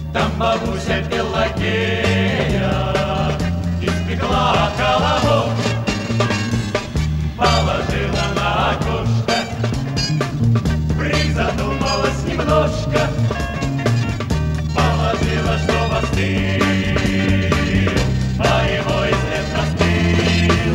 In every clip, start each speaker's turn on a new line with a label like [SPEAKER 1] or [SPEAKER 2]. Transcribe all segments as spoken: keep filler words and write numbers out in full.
[SPEAKER 1] Там бабуся Пелагея испекла колобок, положила на окошко, призадумалась немножко, положила, что остыл, а его и след простыл,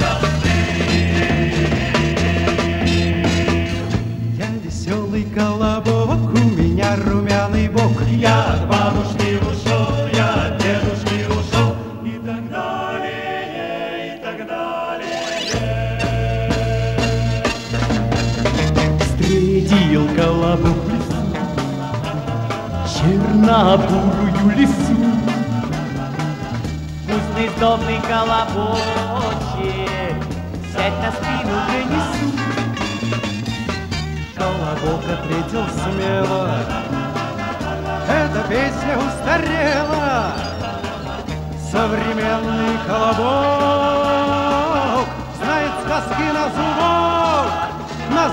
[SPEAKER 1] простыл.
[SPEAKER 2] Я веселый колобок, у меня румяный бок.
[SPEAKER 1] Я от бабушки ушел, я от дедушки ушел, и так далее, и так далее.
[SPEAKER 2] Встретил колобок в лесу чернобурую лису.
[SPEAKER 3] Вкусный, сдобный колобочек, сядь на спину, принесу.
[SPEAKER 2] Колобок ответил смело: эта песня устарела. Современный колобок знает сказки на зубок, на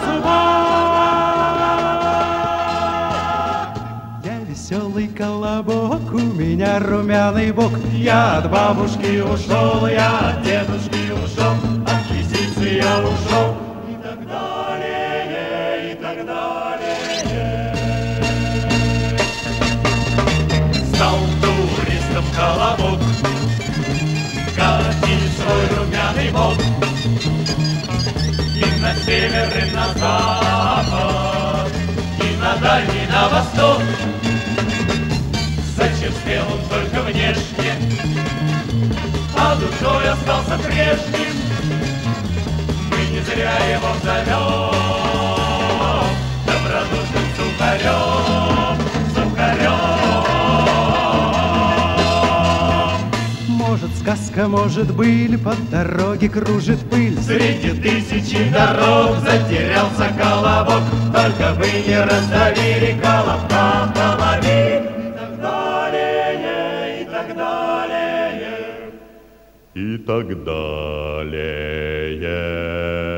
[SPEAKER 2] зубок. Я веселый колобок, у меня румяный бок.
[SPEAKER 1] Я от бабушки ушел, я от дедушки ушел, от лисицы я ушел, и так далее, и так далее. Стал туристом колобок, катить свой румяный бок, и на север, и на запад, и на дальний, на восток. Зачерствел он только внешне, а душой остался прежним. Мы не зря его зовем добродушным сухарем, сухарем.
[SPEAKER 2] Может, сказка, может, быль, по дороге кружит пыль.
[SPEAKER 1] Среди тысячи дорог затерялся колобок, только бы не раздавили колобка в голове. И так далее.